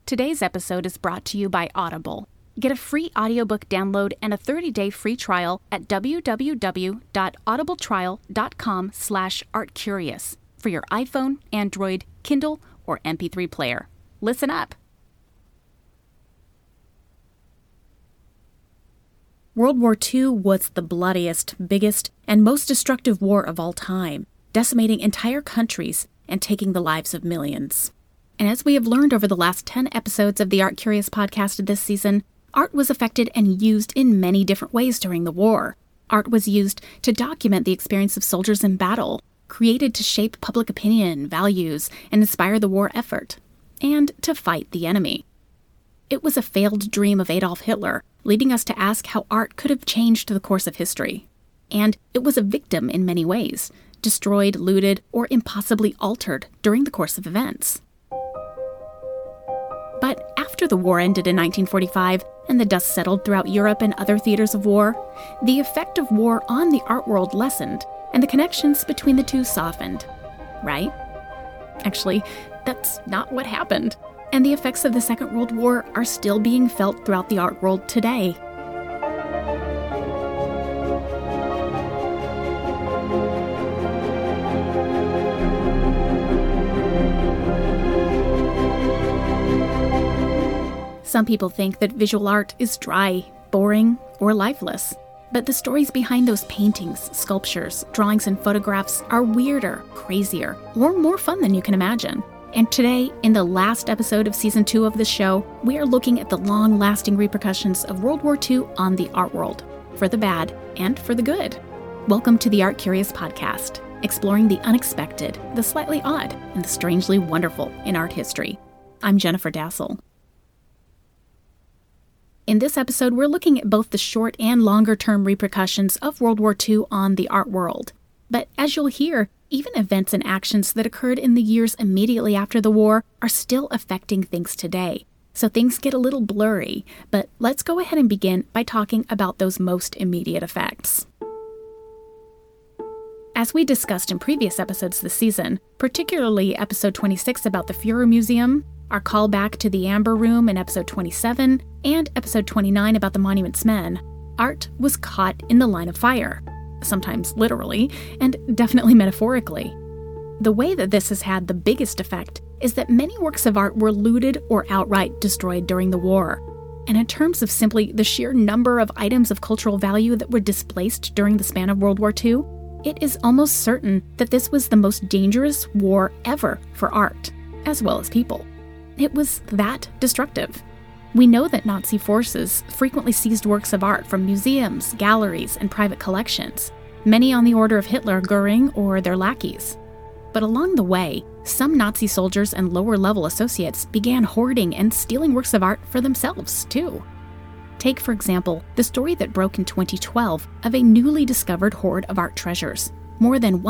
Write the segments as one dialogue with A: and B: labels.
A: Today's episode is brought to you by Audible. Get a free audiobook download and a 30-day free trial at www.audibletrial.com/artcurious for your iPhone, Android, Kindle, or MP3 player. Listen up. World War II was the bloodiest, biggest, and most destructive war of all time, decimating entire countries and taking the lives of millions. And as we have learned over the last 10 episodes of the Art Curious podcast this season, art was affected and used in many different ways during the war. Art was used to document the experience of soldiers in battle, created to shape public opinion, values, and inspire the war effort, and to fight the enemy. It was a failed dream of Adolf Hitler, leading us to ask how art could have changed the course of history. And it was a victim in many ways, destroyed, looted, or impossibly altered during the course of events. But after the war ended in 1945 and the dust settled throughout Europe and other theaters of war, the effect of war on the art world lessened and the connections between the two softened. Right? Actually, that's not what happened. And the effects of the Second World War are still being felt throughout the art world today. Some people think that visual art is dry, boring, or lifeless. But the stories behind those paintings, sculptures, drawings, and photographs are weirder, crazier, or more fun than you can imagine. And today, in the last episode of Season 2 of this show, we are looking at the long-lasting repercussions of World War II on the art world, for the bad and for the good. Welcome to the Art Curious podcast, exploring the unexpected, the slightly odd, and the strangely wonderful in art history. I'm Jennifer Dassel. In this episode, we're looking at both the short and longer-term repercussions of World War II on the art world. But as you'll hear, even events and actions that occurred in the years immediately after the war are still affecting things today. So things get a little blurry, but let's go ahead and begin by talking about those most immediate effects. As we discussed in previous episodes this season, particularly episode 26 about the Fuhrer Museum, our callback to the Amber Room in episode 27, and episode 29 about the Monuments Men, art was caught in the line of fire, sometimes literally, and definitely metaphorically. The way that this has had the biggest effect is that many works of art were looted or outright destroyed during the war. And in terms of simply the sheer number of items of cultural value that were displaced during the span of World War II, it is almost certain that this was the most dangerous war ever for art, as well as people. It was that destructive. We know that Nazi forces frequently seized works of art from museums, galleries, and private collections, many on the order of Hitler, Goering, or their lackeys. But along the way, some Nazi soldiers and lower-level associates began hoarding and stealing works of art for themselves, too. Take, for example, the story that broke in 2012 of a newly discovered hoard of art treasures, more than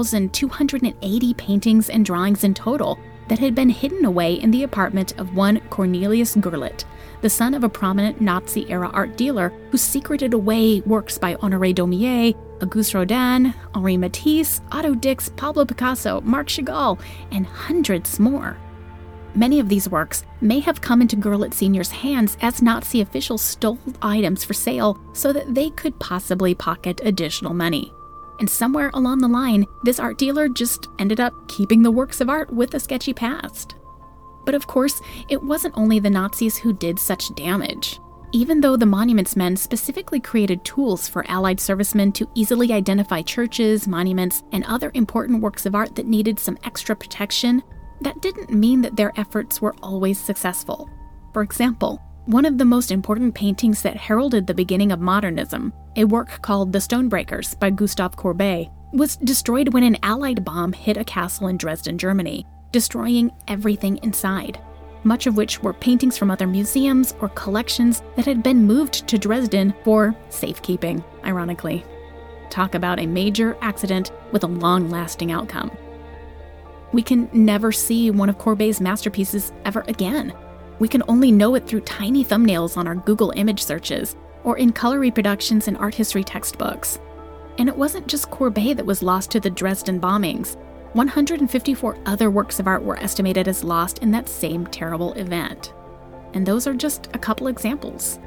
A: 1,280 paintings and drawings in total, that had been hidden away in the apartment of one Cornelius Gurlitt, the son of a prominent Nazi-era art dealer who secreted away works by Honoré Daumier, Auguste Rodin, Henri Matisse, Otto Dix, Pablo Picasso, Marc Chagall, and hundreds more. Many of these works may have come into Gurlitt Sr.'s hands as Nazi officials stole items for sale so that they could possibly pocket additional money. And somewhere along the line, this art dealer just ended up keeping the works of art with a sketchy past. But of course, it wasn't only the Nazis who did such damage. Even though the Monuments Men specifically created tools for Allied servicemen to easily identify churches, monuments, and other important works of art that needed some extra protection, that didn't mean that their efforts were always successful. For example, one of the most important paintings that heralded the beginning of modernism, a work called The Stonebreakers by Gustave Courbet, was destroyed when an Allied bomb hit a castle in Dresden, Germany, destroying everything inside, much of which were paintings from other museums or collections that had been moved to Dresden for safekeeping, ironically. Talk about a major accident with a long-lasting outcome. We can never see one of Courbet's masterpieces ever again. We can only know it through tiny thumbnails on our Google image searches or in color reproductions in art history textbooks. And it wasn't just Courbet that was lost to the Dresden bombings. 154 other works of art were estimated as lost in that same terrible event. And those are just a couple examples.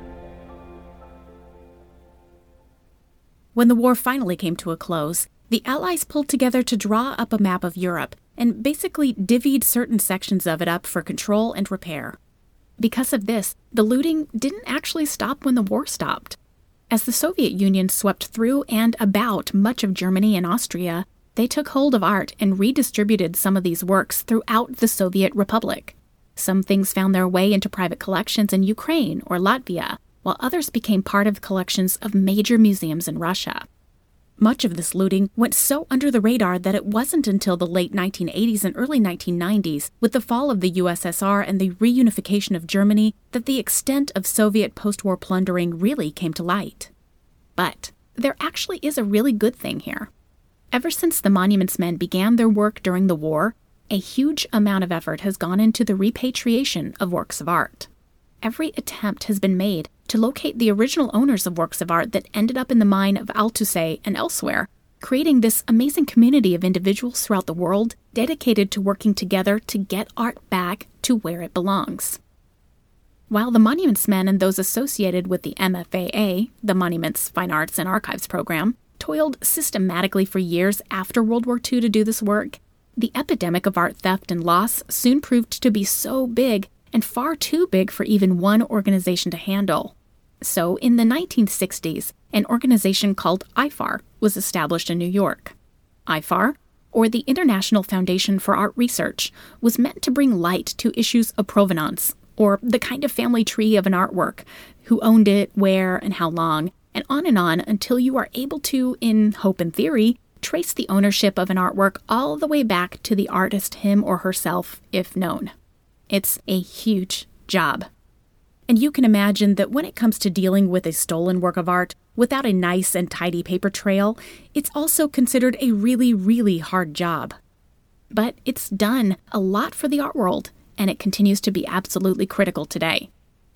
A: When the war finally came to a close, the Allies pulled together to draw up a map of Europe and basically divvied certain sections of it up for control and repair. Because of this, the looting didn't actually stop when the war stopped. As the Soviet Union swept through and about much of Germany and Austria, they took hold of art and redistributed some of these works throughout the Soviet Republic. Some things found their way into private collections in Ukraine or Latvia, while others became part of collections of major museums in Russia. Much of this looting went so under the radar that it wasn't until the late 1980s and early 1990s, with the fall of the USSR and the reunification of Germany, that the extent of Soviet post-war plundering really came to light. But there actually is a really good thing here. Ever since the Monuments Men began their work during the war, a huge amount of effort has gone into the repatriation of works of art. Every attempt has been made to locate the original owners of works of art that ended up in the mine of Altusay and elsewhere, creating this amazing community of individuals throughout the world dedicated to working together to get art back to where it belongs. While the Monuments Men and those associated with the MFAA, the Monuments, Fine Arts, and Archives program, toiled systematically for years after World War II to do this work, the epidemic of art theft and loss soon proved to be so big and far too big for even one organization to handle. So, in the 1960s, an organization called IFAR was established in New York. IFAR, or the International Foundation for Art Research, was meant to bring light to issues of provenance, or the kind of family tree of an artwork, who owned it, where, and how long, and on until you are able to, in hope and theory, trace the ownership of an artwork all the way back to the artist him or herself, if known. It's a huge job. And you can imagine that when it comes to dealing with a stolen work of art without a nice and tidy paper trail, it's also considered a really, really hard job. But it's done a lot for the art world, and it continues to be absolutely critical today.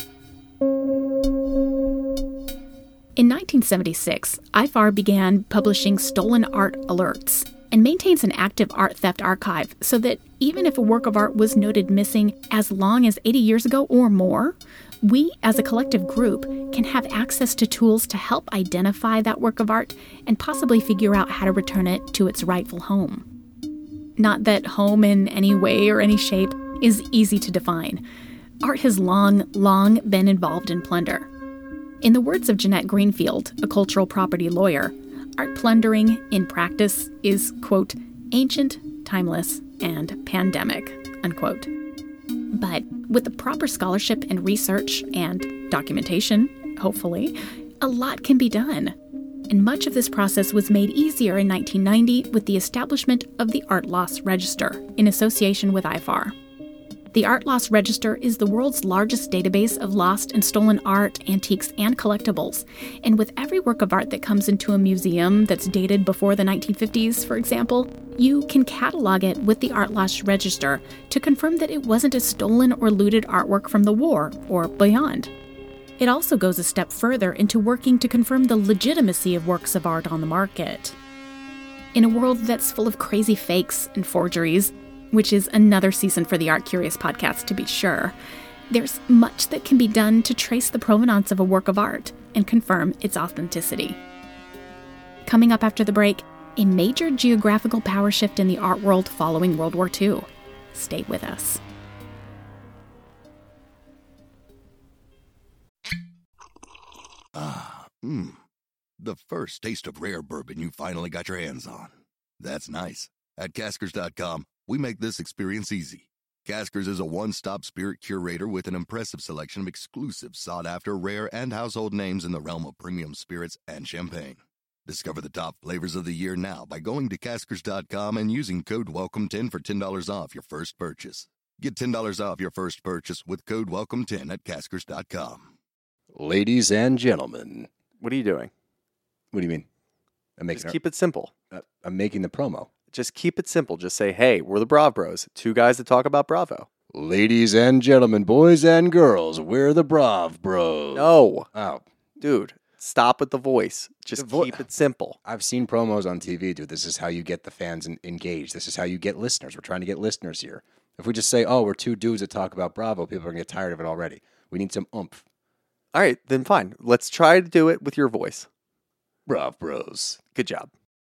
A: In 1976, IFAR began publishing stolen art alerts and maintains an active art theft archive so that even if a work of art was noted missing as long as 80 years ago or more, we as a collective group can have access to tools to help identify that work of art and possibly figure out how to return it to its rightful home. Not that home in any way or any shape is easy to define. Art has long been involved in plunder. In the words of Jeanette Greenfield, a cultural property lawyer, art plundering, in practice, is, quote, ancient, timeless, and pandemic, unquote. But with the proper scholarship and research and documentation, hopefully, a lot can be done. And much of this process was made easier in 1990 with the establishment of the Art Loss Register in association with IFAR. The Art Loss Register is the world's largest database of lost and stolen art, antiques, and collectibles. And with every work of art that comes into a museum that's dated before the 1950s, for example, you can catalog it with the Art Loss Register to confirm that it wasn't a stolen or looted artwork from the war or beyond. It also goes a step further into working to confirm the legitimacy of works of art on the market. In a world that's full of crazy fakes and forgeries, which is another season for the Art Curious podcast to be sure, there's much that can be done to trace the provenance of a work of art and confirm its authenticity. Coming up after the break, a major geographical power shift in the art world following World War II. Stay with us.
B: The first taste of rare bourbon you finally got your hands on. That's nice. At Caskers.com, we make this experience easy. Caskers is a one-stop spirit curator with an impressive selection of exclusive, sought-after, rare, and household names in the realm of premium spirits and champagne. Discover the top flavors of the year now by going to Caskers.com and using code WELCOME10 for $10 off your first purchase. Get $10 off your first purchase with code WELCOME10 at Caskers.com.
C: Ladies and gentlemen.
D: What are you doing?
C: What do you mean?
D: Just keep it simple.
C: I'm making the promo.
D: Just keep it simple. Just say, hey, we're the Brav Bros. Two guys that talk about Bravo.
C: Ladies and gentlemen, boys and girls, we're the Brav Bros.
D: No.
C: Oh.
D: Dude, stop with the voice. Just keep it simple.
C: I've seen promos on TV, dude. This is how you get the fans engaged. This is how you get listeners. We're trying to get listeners here. If we just say, oh, we're two dudes that talk about Bravo, people are going to get tired of it already. We need some oomph.
D: All right, then fine. Let's try to do it with your voice.
C: Brav Bros.
D: Good job.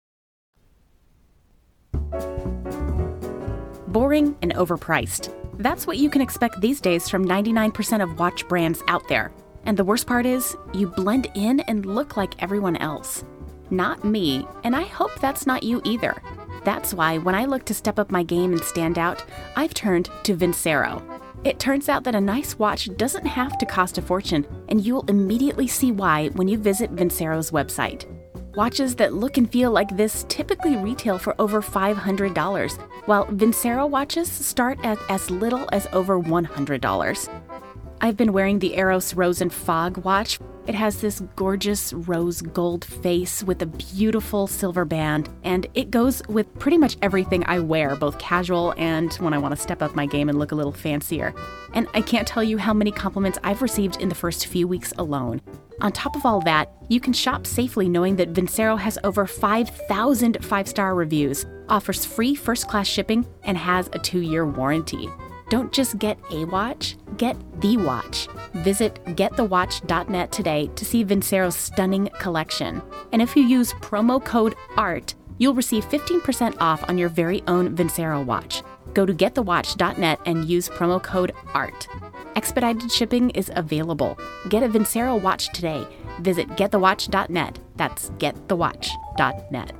E: Boring and overpriced. That's what you can expect these days from 99% of watch brands out there. And the worst part is, you blend in and look like everyone else. Not me, and I hope that's not you either. That's why when I look to step up my game and stand out, I've turned to Vincero. It turns out that a nice watch doesn't have to cost a fortune, and you'll immediately see why when you visit Vincero's website. Watches that look and feel like this typically retail for over $500, while Vincero watches start at as little as over $100. I've been wearing the Eros Rose and Fog watch. It has this gorgeous rose gold face with a beautiful silver band, and it goes with pretty much everything I wear, both casual and when I want to step up my game and look a little fancier. And I can't tell you how many compliments I've received in the first few weeks alone. On top of all that, you can shop safely knowing that Vincero has over 5,000 five-star reviews, offers free first-class shipping, and has a 2-year warranty. Don't just get a watch, get the watch. Visit getthewatch.net today to see Vincero's stunning collection. And if you use promo code ART, you'll receive 15% off on your very own Vincero watch. Go to getthewatch.net and use promo code ART. Expedited shipping is available. Get a Vincero watch today. Visit getthewatch.net. That's getthewatch.net.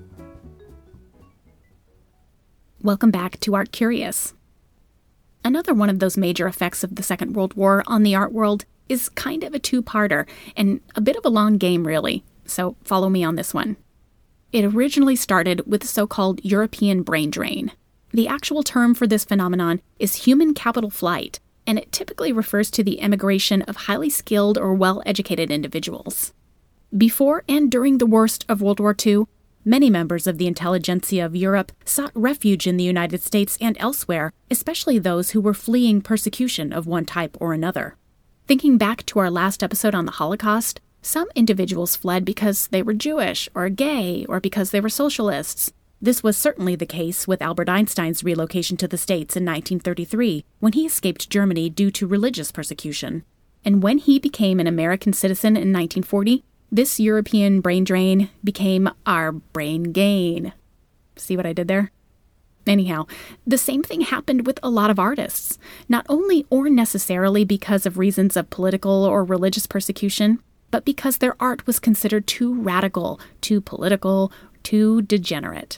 A: Welcome back to Art Curious. Another one of those major effects of the Second World War on the art world is kind of a two-parter, and a bit of a long game, really, so follow me on this one. It originally started with the so-called European brain drain. The actual term for this phenomenon is human capital flight, and it typically refers to the emigration of highly skilled or well-educated individuals. Before and during the worst of World War II, many members of the intelligentsia of Europe sought refuge in the United States and elsewhere, especially those who were fleeing persecution of one type or another. Thinking back to our last episode on the Holocaust, some individuals fled because they were Jewish or gay or because they were socialists. This was certainly the case with Albert Einstein's relocation to the States in 1933, when he escaped Germany due to religious persecution. And when he became an American citizen in 1940, this European brain drain became our brain gain. See what I did there? Anyhow, the same thing happened with a lot of artists, not only or necessarily because of reasons of political or religious persecution, but because their art was considered too radical, too political, too degenerate.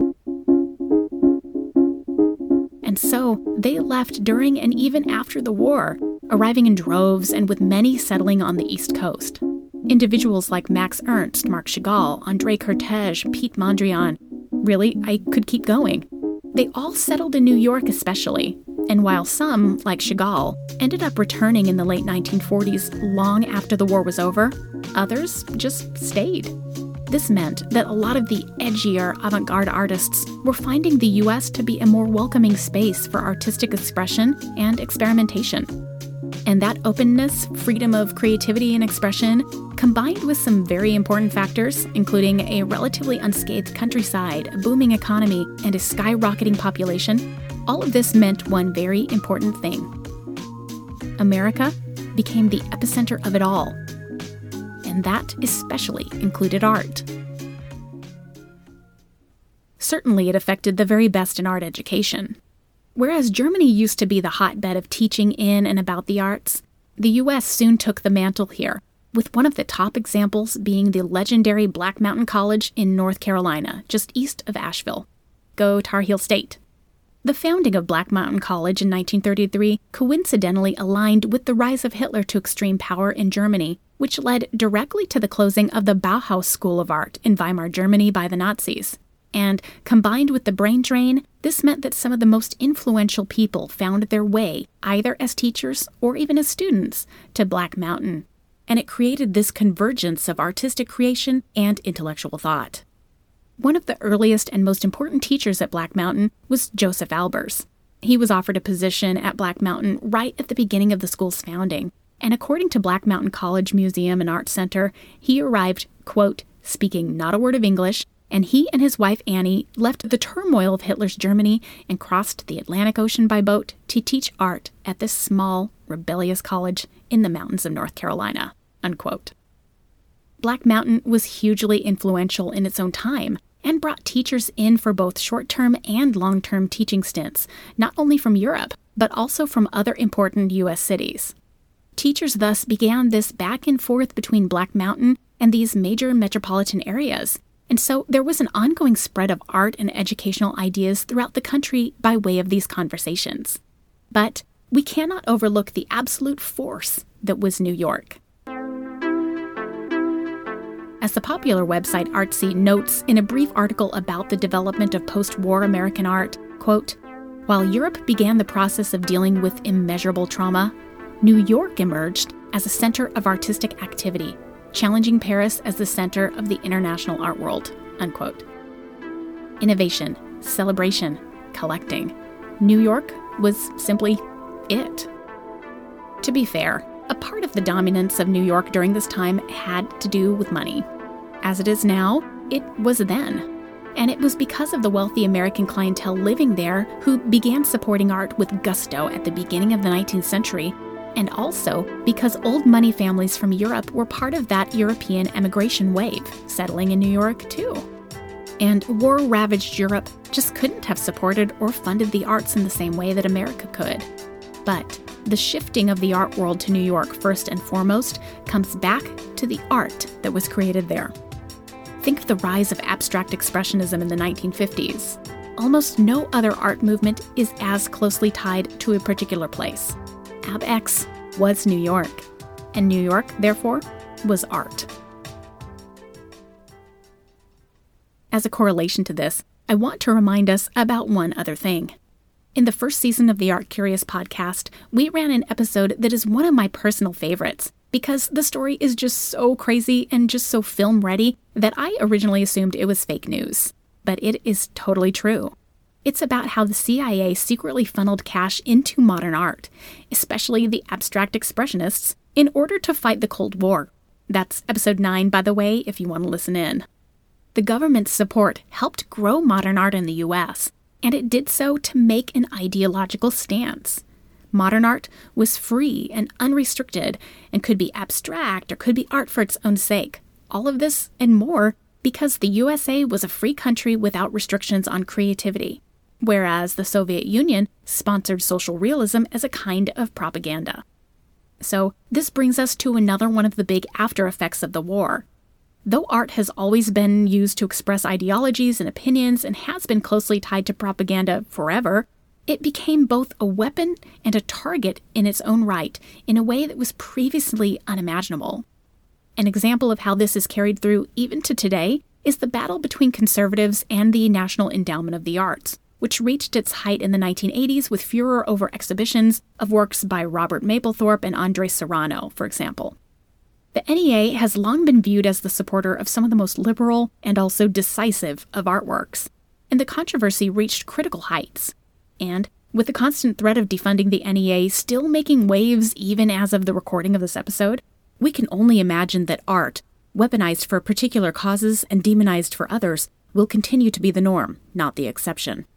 A: And so they left during and even after the war, arriving in droves and with many settling on the East Coast. Individuals like Max Ernst, Marc Chagall, André Cortege, Piet Mondrian. Really, I could keep going. They all settled in New York especially, and while some, like Chagall, ended up returning in the late 1940s long after the war was over, others just stayed. This meant that a lot of the edgier avant-garde artists were finding the U.S. to be a more welcoming space for artistic expression and experimentation. And that openness, freedom of creativity and expression, combined with some very important factors, including a relatively unscathed countryside, a booming economy, and a skyrocketing population, all of this meant one very important thing. America became the epicenter of it all. And that especially included art. Certainly it affected the very best in art education. Whereas Germany used to be the hotbed of teaching in and about the arts, the U.S. soon took the mantle here, with one of the top examples being the legendary Black Mountain College in North Carolina, just east of Asheville. Go Tar Heel State. The founding of Black Mountain College in 1933 coincidentally aligned with the rise of Hitler to extreme power in Germany, which led directly to the closing of the Bauhaus School of Art in Weimar, Germany by the Nazis. And combined with the brain drain, this meant that some of the most influential people found their way, either as teachers or even as students, to Black Mountain. And it created this convergence of artistic creation and intellectual thought. One of the earliest and most important teachers at Black Mountain was Joseph Albers. He was offered a position at Black Mountain right at the beginning of the school's founding. And according to Black Mountain College Museum and Art Center, he arrived, quote, speaking not a word of English, and he and his wife Annie left the turmoil of Hitler's Germany and crossed the Atlantic Ocean by boat to teach art at this small, rebellious college in the mountains of North Carolina, unquote. Black Mountain was hugely influential in its own time and brought teachers in for both short-term and long-term teaching stints, not only from Europe, but also from other important U.S. cities. Teachers thus began this back and forth between Black Mountain and these major metropolitan areas, and so there was an ongoing spread of art and educational ideas throughout the country by way of these conversations. But we cannot overlook the absolute force that was New York. As the popular website Artsy notes in a brief article about the development of post-war American art, quote, "While Europe began the process of dealing with immeasurable trauma, New York emerged as a center of artistic activity, challenging Paris as the center of the international art world," unquote. Innovation, celebration, collecting. New York was simply it. To be fair, a part of the dominance of New York during this time had to do with money. As it is now, it was then. And it was because of the wealthy American clientele living there who began supporting art with gusto at the beginning of the 19th century, and also because old money families from Europe were part of that European emigration wave, settling in New York too. And war-ravaged Europe just couldn't have supported or funded the arts in the same way that America could. But the shifting of the art world to New York first and foremost comes back to the art that was created there. Think of the rise of abstract expressionism in the 1950s. Almost no other art movement is as closely tied to a particular place. AbX was New York, and New York, therefore, was art. As a correlation to this, I want to remind us about one other thing. In the first season of the Art Curious podcast, we ran an episode that is one of my personal favorites because the story is just so crazy and just so film-ready that I originally assumed it was fake news. But it is totally true. It's about how the CIA secretly funneled cash into modern art, especially the abstract expressionists, in order to fight the Cold War. That's episode 9, by the way, if you want to listen in. The government's support helped grow modern art in the U.S., and it did so to make an ideological stance. Modern art was free and unrestricted, and could be abstract or could be art for its own sake. All of this and more because the USA was a free country without restrictions on creativity, whereas the Soviet Union sponsored social realism as a kind of propaganda. So this brings us to another one of the big after effects of the war. Though art has always been used to express ideologies and opinions and has been closely tied to propaganda forever, it became both a weapon and a target in its own right in a way that was previously unimaginable. An example of how this is carried through even to today is the battle between conservatives and the National Endowment of the Arts, which reached its height in the 1980s with furor over exhibitions of works by Robert Mapplethorpe and Andres Serrano, for example. The NEA has long been viewed as the supporter of some of the most liberal and also decisive of artworks, and the controversy reached critical heights. And with the constant threat of defunding the NEA still making waves even as of the recording of this episode, we can only imagine that art, weaponized for particular causes and demonized for others, will continue to be the norm, not the exception.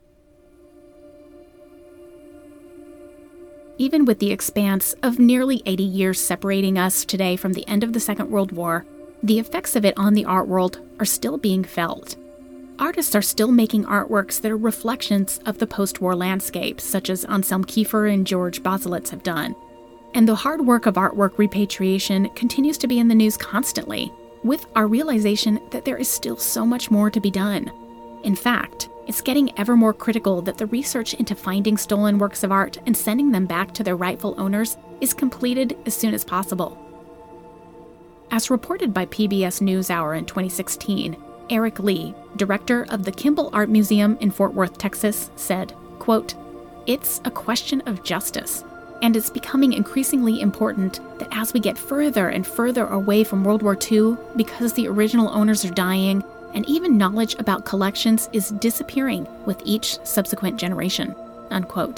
A: Even with the expanse of nearly 80 years separating us today from the end of the Second World War, the effects of it on the art world are still being felt. Artists are still making artworks that are reflections of the post-war landscape, such as Anselm Kiefer and George Baselitz have done. And the hard work of artwork repatriation continues to be in the news constantly, with our realization that there is still so much more to be done. In fact, it's getting ever more critical that the research into finding stolen works of art and sending them back to their rightful owners is completed as soon as possible. As reported by PBS NewsHour in 2016, Eric Lee, director of the Kimball Art Museum in Fort Worth, Texas, said, quote, "It's a question of justice, and it's becoming increasingly important that as we get further and further away from World War II, because the original owners are dying, and even knowledge about collections is disappearing with each subsequent generation," unquote.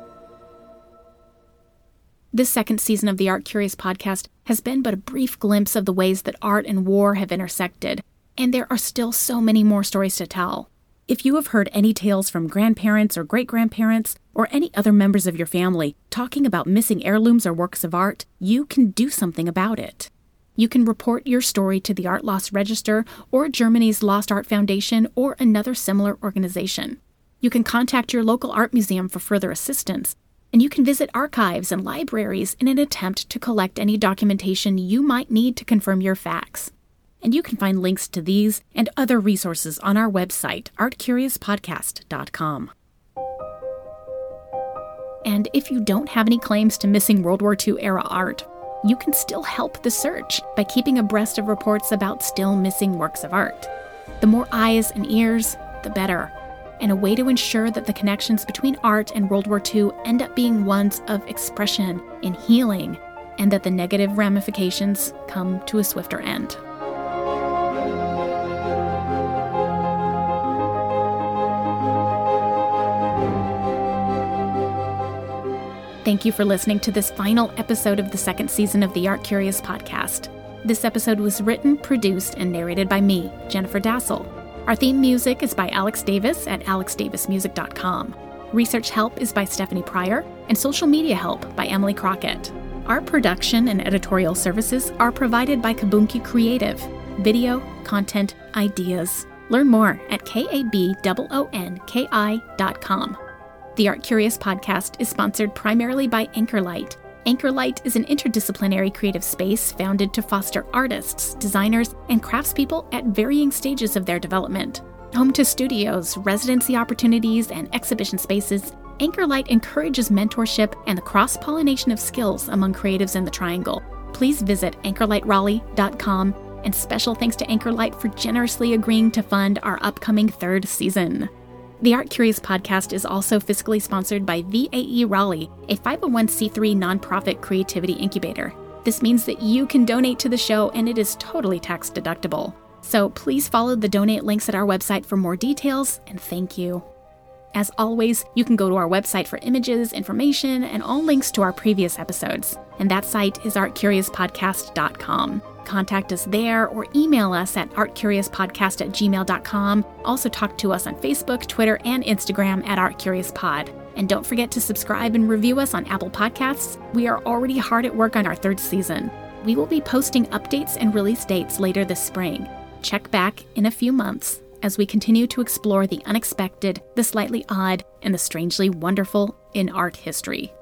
A: This second season of the Art Curious podcast has been but a brief glimpse of the ways that art and war have intersected, and there are still so many more stories to tell. If you have heard any tales from grandparents or great-grandparents or any other members of your family talking about missing heirlooms or works of art, you can do something about it. You can report your story to the Art Loss Register or Germany's Lost Art Foundation or another similar organization. You can contact your local art museum for further assistance, and you can visit archives and libraries in an attempt to collect any documentation you might need to confirm your facts. And you can find links to these and other resources on our website, artcuriouspodcast.com. And if you don't have any claims to missing World War II era art, you can still help the search by keeping abreast of reports about still missing works of art. The more eyes and ears, the better, and a way to ensure that the connections between art and World War II end up being ones of expression and healing, and that the negative ramifications come to a swifter end. Thank you for listening to this final episode of the second season of the Art Curious podcast. This episode was written, produced, and narrated by me, Jennifer Dassel. Our theme music is by Alex Davis at alexdavismusic.com. Research help is by Stephanie Pryor, and social media help by Emily Crockett. Our production and editorial services are provided by Kabunki Creative. Video, content, ideas. Learn more at kabononki.com. The Art Curious podcast is sponsored primarily by Anchorlight. Anchorlight is an interdisciplinary creative space founded to foster artists, designers, and craftspeople at varying stages of their development. Home to studios, residency opportunities, and exhibition spaces, Anchorlight encourages mentorship and the cross-pollination of skills among creatives in the Triangle. Please visit anchorlightraleigh.com, and special thanks to Anchorlight for generously agreeing to fund our upcoming third season. The Art Curious podcast is also fiscally sponsored by VAE Raleigh, a 501c3 nonprofit creativity incubator. This means that you can donate to the show, and it is totally tax deductible. So please follow the donate links at our website for more details, and thank you. As always, you can go to our website for images, information, and all links to our previous episodes. And that site is artcuriouspodcast.com. Contact us there or email us at artcuriouspodcast@gmail.com. Also talk to us on Facebook, Twitter, and Instagram at artcuriouspod. And don't forget to subscribe and review us on Apple Podcasts. We are already hard at work on our third season. We will be posting updates and release dates later this spring. Check back in a few months as we continue to explore the unexpected, the slightly odd, and the strangely wonderful in art history.